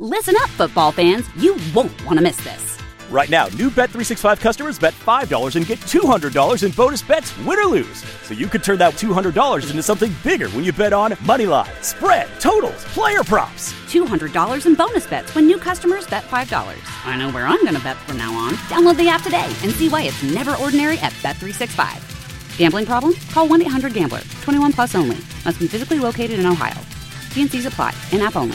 Listen up, football fans. You won't want to miss this. Right now, new Bet365 customers bet $5 and get $200 in bonus bets, win or lose. So you could turn that $200 into something bigger when you bet on money line, spread, totals, player props. $200 in bonus bets when new customers bet $5. I know where I'm going to bet from now on. Download the app today and see why it's never ordinary at Bet365. Gambling problem? Call 1-800-GAMBLER. 21 plus only. Must be physically located in Ohio. T&Cs apply. In-app only.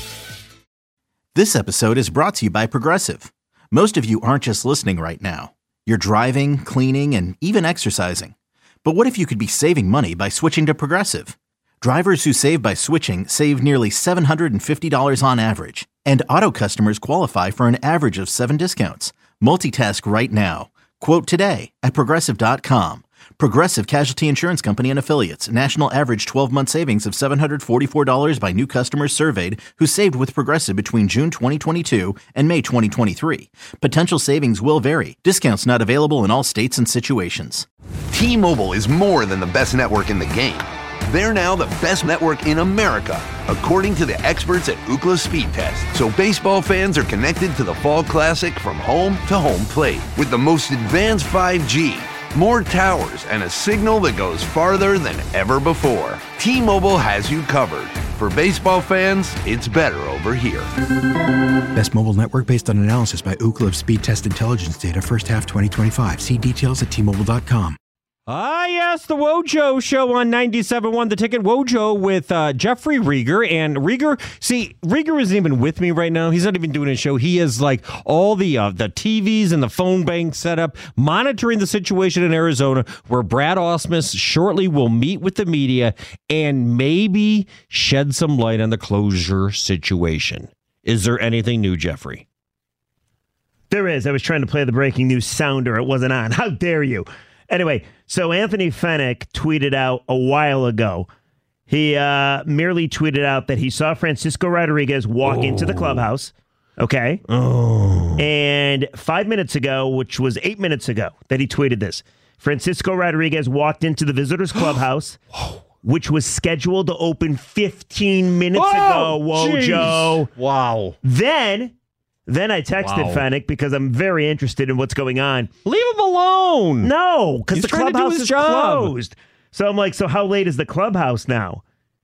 This episode is brought to you by Progressive. Most of you aren't just listening right now. You're driving, cleaning, and even exercising. But what if you could be saving money by switching to Progressive? Drivers who save by switching save nearly $750 on average. And auto customers qualify for an average of 7 discounts. Multitask right now. Quote today at Progressive.com. Progressive Casualty Insurance Company and Affiliates. National average 12-month savings of $744 by new customers surveyed who saved with Progressive between June 2022 and May 2023. Potential savings will vary. Discounts not available in all states and situations. T-Mobile is more than the best network in the game. They're now the best network in America, according to the experts at Ookla Speed Test. So baseball fans are connected to the Fall Classic from home to home plate with the most advanced 5G, more towers, and a signal that goes farther than ever before. T-Mobile has you covered. For baseball fans, it's better over here. Best mobile network based on analysis by Ookla of Speed Test Intelligence data first half 2025. See details at T-Mobile.com. Yes, the Wojo Show on 97.1 The Ticket. Wojo with Jeffrey Rieger. And Rieger isn't even with me right now. He's not even doing a show. He is like all the TVs and the phone bank set up, monitoring the situation in Arizona, where Brad Ausmus shortly will meet with the media and maybe shed some light on the closure situation. Is there anything new, Jeffrey? There is. I was trying to play the breaking news sounder. It wasn't on. How dare you? Anyway, so Anthony Fenech tweeted out a while ago. He merely tweeted out that he saw Francisco Rodriguez walk into the clubhouse. Okay. And 5 minutes ago, which was 8 minutes ago, that he tweeted this. Francisco Rodriguez walked into the visitors clubhouse, which was scheduled to open 15 minutes ago. Wojo. Wow. Then I texted Fenech because I'm very interested in what's going on. Leave him alone. No, because the clubhouse is job. closed. So I'm like, so how late is the clubhouse now?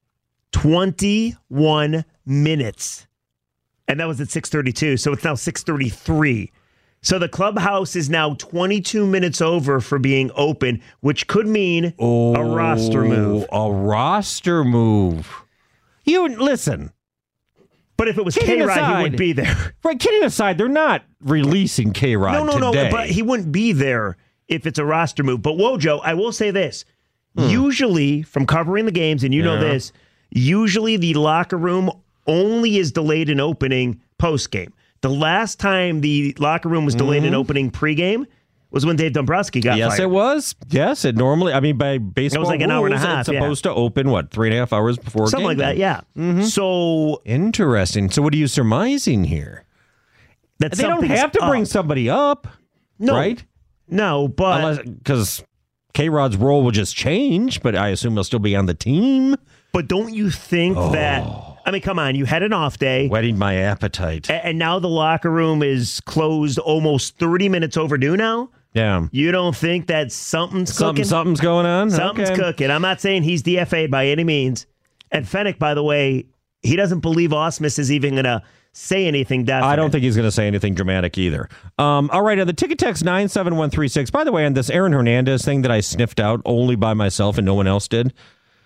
21 minutes. And that was at 6:32, so it's now 6:33. So the clubhouse is now 22 minutes over for being open, which could mean a roster move. A roster move. You listen. But if it was K-Rod, he wouldn't be there. Right, kidding aside, they're not releasing K-Rod today. No, but he wouldn't be there if it's a roster move. But Wojo, I will say this. Usually, from covering the games, and you know this, usually the locker room only is delayed in opening postgame. The last time the locker room was delayed in opening pregame was when Dave Dombrowski got fired. Yes, it was. Yes, it normally, by baseball it was like an hour and a half. It's supposed to open, 3.5 hours before something game like that, yeah. Mm-hmm. So interesting. So what are you surmising here? That they don't have to bring somebody up, right? No, but because K-Rod's role will just change, but I assume he'll still be on the team. But don't you think that... I mean, come on, you had an off day. Whetting my appetite. And now the locker room is closed almost 30 minutes overdue now? Yeah. You don't think that something's cooking? Something's going on? Something's cooking. I'm not saying he's DFA'd by any means. And Fenech, by the way, he doesn't believe Ausmus is even going to say anything definite. I don't think he's going to say anything dramatic either. All right, the ticket text 97136. By the way, on this Aaron Hernandez thing that I sniffed out only by myself and no one else did,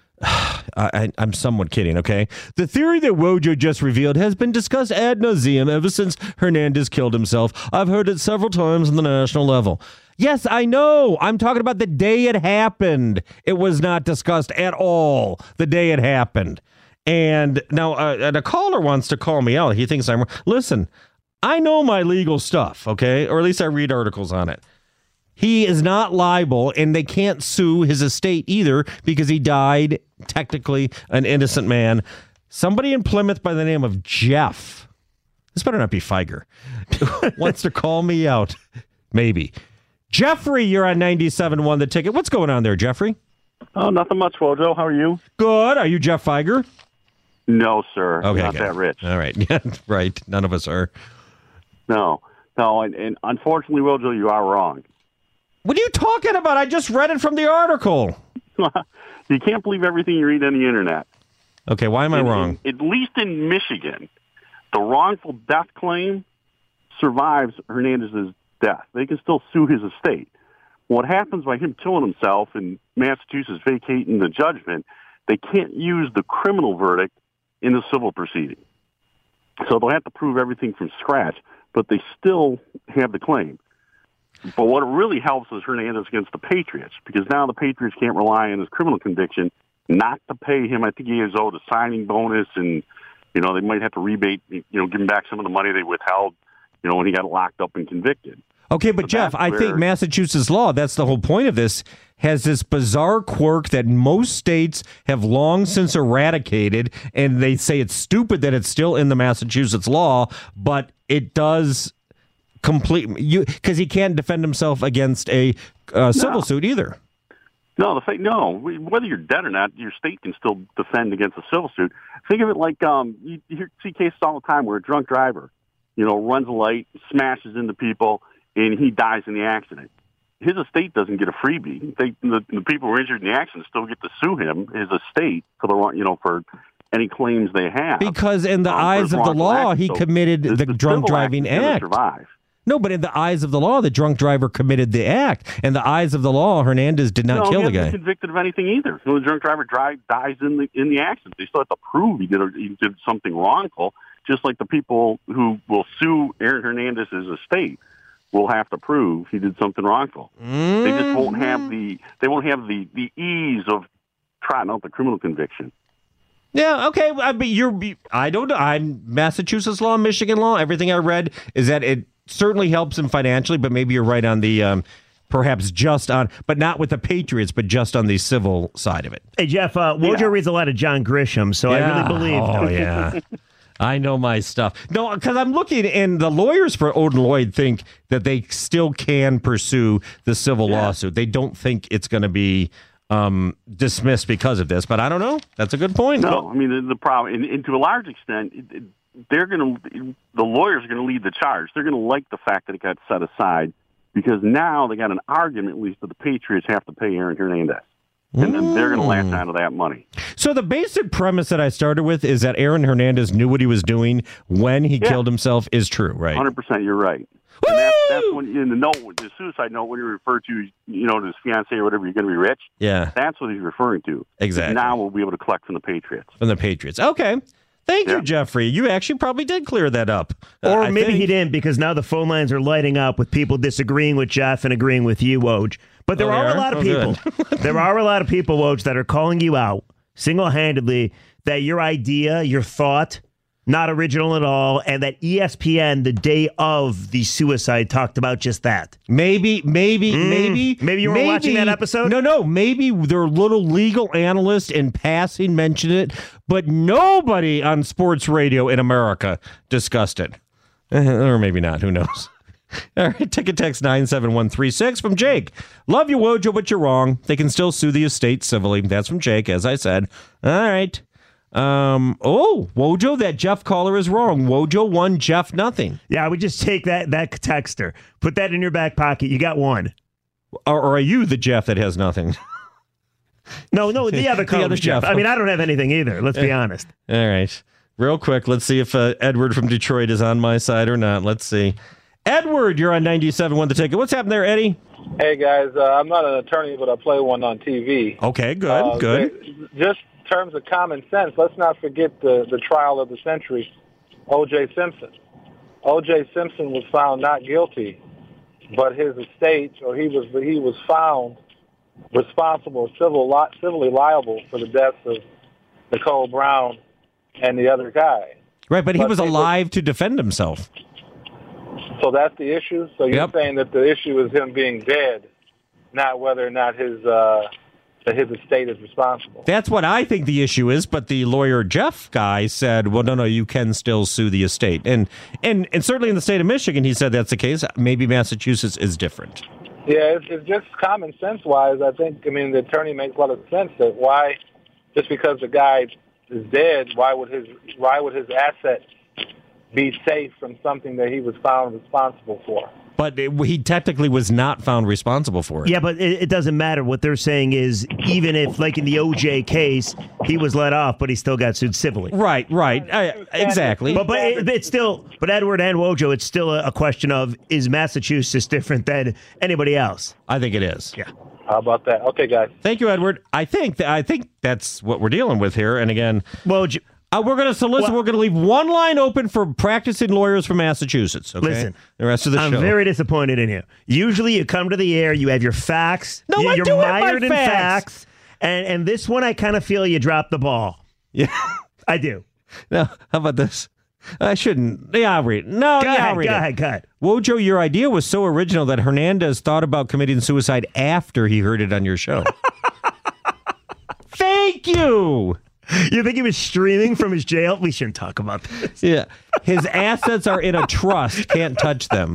I'm somewhat kidding, okay? The theory that Wojo just revealed has been discussed ad nauseum ever since Hernandez killed himself. I've heard it several times on the national level. Yes, I know. I'm talking about the day it happened. It was not discussed at all the day it happened. And now a caller wants to call me out. He thinks I'm... Listen, I know my legal stuff, okay? Or at least I read articles on it. He is not liable, and they can't sue his estate either because he died, technically, an innocent man. Somebody in Plymouth by the name of Jeff, this better not be Feiger, wants to call me out. Maybe. Jeffrey, you're on 97.1 The Ticket. What's going on there, Jeffrey? Oh, nothing much, Wojo. How are you? Good. Are you Jeff Feiger? No, sir. Okay, not good. that rich. All right. Yeah, right. None of us are. No, and unfortunately, Wojo, you are wrong. What are you talking about? I just read it from the article. You can't believe everything you read on the internet. Okay, why am I wrong? At least in Michigan, the wrongful death claim survives Hernandez's death. They can still sue his estate. What happens by him killing himself and Massachusetts vacating the judgment, they can't use the criminal verdict in the civil proceeding. So they'll have to prove everything from scratch, but they still have the claim. But what really helps is Hernandez against the Patriots, because now the Patriots can't rely on his criminal conviction not to pay him. I think he is owed a signing bonus, and they might have to rebate, give him back some of the money they withheld, when he got locked up and convicted. Okay, but Jeff, I think Massachusetts law, that's the whole point of this, has this bizarre quirk that most states have long since eradicated, and they say it's stupid that it's still in the Massachusetts law, but it does because he can't defend himself against a civil suit either. No, whether you're dead or not, your state can still defend against a civil suit. Think of it like you see cases all the time where a drunk driver, runs a light, smashes into people, and he dies in the accident. His estate doesn't get a freebie. The people who were injured in the accident still get to sue him, his estate, for any claims they have. Because in the eyes of the law, he committed the drunk driving act. Survive. No, but in the eyes of the law, the drunk driver committed the act. In the eyes of the law, Hernandez did not kill the guy. He hasn't been convicted of anything either. The drunk driver dies in the accident. They still have to prove he did something wrongful, just like the people who will sue Aaron Hernandez's estate will have to prove he did something wrongful. They just won't have the ease of trotting out the criminal conviction. Yeah, okay, but I don't know. I'm Massachusetts law, Michigan law. Everything I read is that it certainly helps him financially, but maybe you're right on the perhaps just on, but not with the Patriots, but just on the civil side of it. Hey, Jeff, Wojo reads a lot of John Grisham, so I really believe him. Oh, yeah. I know my stuff. No, because I'm looking, and the lawyers for Odin Lloyd think that they still can pursue the civil lawsuit. They don't think it's going to be dismissed because of this, but I don't know. That's a good point. No, I mean, the problem, and to a large extent, the lawyers are going to lead the charge. They're going to like the fact that it got set aside, because now they got an argument, at least, that the Patriots have to pay Aaron Hernandez. And then they're going to latch onto that money. So the basic premise that I started with is that Aaron Hernandez knew what he was doing when he killed himself is true, right? 100%, you're right. And that's when, in the suicide note, when you refer to, to his fiancée or whatever, you're going to be rich. Yeah. That's what he's referring to. Exactly. Now we'll be able to collect from the Patriots. From the Patriots. Okay. Thank you, Jeffrey. You actually probably did clear that up. Or maybe he didn't, because now the phone lines are lighting up with people disagreeing with Jeff and agreeing with you, Woj. But there are a lot of people. There are a lot of people, Woj, that are calling you out single-handedly that your idea, your thought, not original at all, and that ESPN, the day of the suicide, talked about just that. Maybe you weren't watching that episode? No. Maybe their little legal analyst in passing mentioned it, but nobody on sports radio in America discussed it. Or maybe not. Who knows? All right, ticket text 97136 from Jake. Love you, Wojo, but you're wrong. They can still sue the estate civilly. That's from Jake, as I said. All right. Wojo, that Jeff caller is wrong. Wojo 1, Jeff nothing. Yeah, I would just take that texter. Put that in your back pocket. You got one. Or are you the Jeff that has nothing? No, the other caller, other Jeff. I mean, I don't have anything either. Let's be honest. All right. Real quick, let's see if Edward from Detroit is on my side or not. Let's see. Edward, you're on 97.1 The Ticket. What's happening there, Eddie? Hey, guys. I'm not an attorney, but I play one on TV. Okay, good. Just in terms of common sense, let's not forget the trial of the century, O.J. Simpson. O.J. Simpson was found not guilty, but his estate, or he was found responsible, civilly liable for the deaths of Nicole Brown and the other guy. Right, but he was alive to defend himself. So that's the issue? So you're saying that the issue is him being dead, not whether or not his estate is responsible. That's what I think the issue is, but the lawyer Jeff guy said, well, no, you can still sue the estate. And certainly in the state of Michigan, he said that's the case. Maybe Massachusetts is different. Yeah, it's just common sense-wise, the attorney makes a lot of sense that why, just because the guy is dead, why would his asset be safe from something that he was found responsible for? But he technically was not found responsible for it. Yeah, but it doesn't matter. What they're saying is, even if, like in the OJ case, he was let off, but he still got sued civilly. Right. Exactly. But it's still, but Edward and Wojo, it's still a question of, is Massachusetts different than anybody else? I think it is. Yeah. How about that? Okay, guys. Thank you, Edward. I think that's what we're dealing with here. And again, Woj, we're going to solicit. We're going to leave one line open for practicing lawyers from Massachusetts. Okay? Listen, the rest of the show. I'm very disappointed in you. Usually, you come to the air, you have your facts. No, I you're do have mired my in facts. And this one, I kind of feel you dropped the ball. Yeah, I do. Now, how about this? I shouldn't. Yeah, I'll read it. No, I'll read it. Go ahead. Wojo, your idea was so original that Hernandez thought about committing suicide after he heard it on your show. Thank you. You think he was streaming from his jail? We shouldn't talk about this. Yeah. His assets are in a trust. Can't touch them.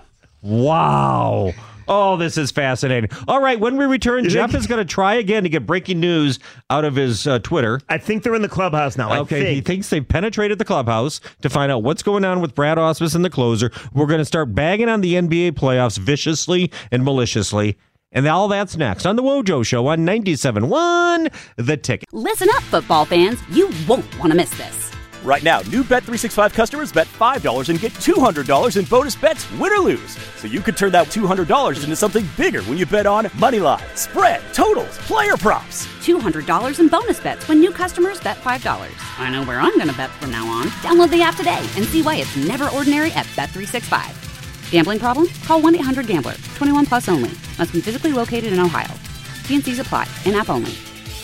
Wow. Oh, this is fascinating. All right, when we return, Jeff is going to try again to get breaking news out of his Twitter. I think they're in the clubhouse now. Okay, he thinks they've penetrated the clubhouse to find out what's going on with Brad Ausmus and the closer. We're going to start bagging on the NBA playoffs viciously and maliciously. And all that's next on The Wojo Show on 97.1 The Ticket. Listen up, football fans. You won't want to miss this. Right now, new Bet365 customers bet $5 and get $200 in bonus bets, win or lose. So you could turn that $200 into something bigger when you bet on Moneyline, spread, totals, player props. $200 in bonus bets when new customers bet $5. I know where I'm going to bet from now on. Download the app today and see why it's never ordinary at Bet365. Gambling problem? Call 1-800-GAMBLER. 21 plus only. Must be physically located in Ohio. T&Cs apply. In-app only.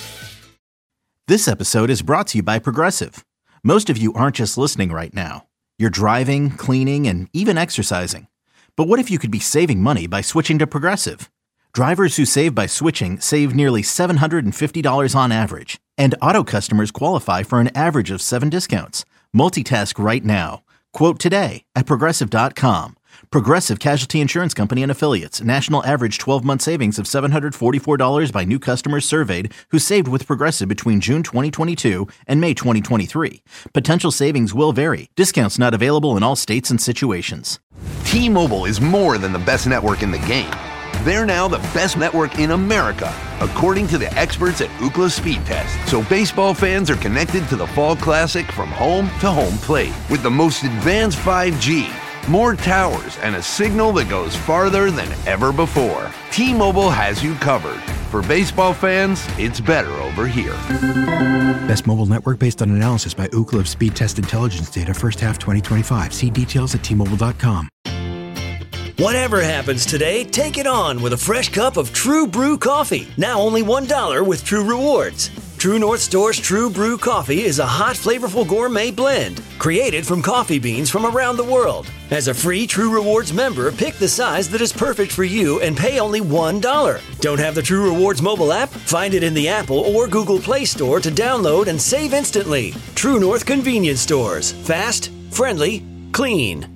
This episode is brought to you by Progressive. Most of you aren't just listening right now. You're driving, cleaning, and even exercising. But what if you could be saving money by switching to Progressive? Drivers who save by switching save nearly $750 on average. And auto customers qualify for an average of 7 discounts. Multitask right now. Quote today at Progressive.com. Progressive Casualty Insurance Company and Affiliates. National average 12-month savings of $744 by new customers surveyed who saved with Progressive between June 2022 and May 2023. Potential savings will vary. Discounts not available in all states and situations. T-Mobile is more than the best network in the game. They're now the best network in America, according to the experts at Ookla Speed Test. So baseball fans are connected to the Fall Classic from home to home plate with the most advanced 5G, more towers, and a signal that goes farther than ever before. T-Mobile has you covered. For baseball fans, it's better over here. Best mobile network based on analysis by Ookla of Speed Test Intelligence data first half 2025. See details at T-Mobile.com. Whatever happens today, take it on with a fresh cup of True Brew coffee. Now only $1 with True Rewards. True North Store's True Brew coffee is a hot, flavorful gourmet blend created from coffee beans from around the world. As a free True Rewards member, pick the size that is perfect for you and pay only $1. Don't have the True Rewards mobile app? Find it in the Apple or Google Play Store to download and save instantly. True North Convenience Stores. Fast, friendly, clean.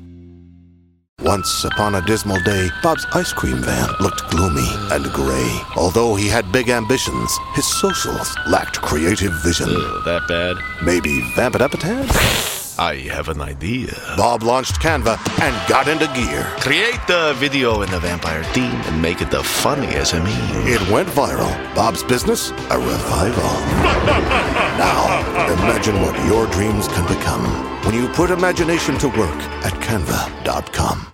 Once upon a dismal day, Bob's ice cream van looked gloomy and gray. Although he had big ambitions, his socials lacked creative vision. That bad? Maybe vamp it up a tad? I have an idea. Bob launched Canva and got into gear. Create the video in the vampire theme and make it the funniest of me. It went viral. Bob's business, a revival. Now, imagine what your dreams can become when you put imagination to work at Canva.com.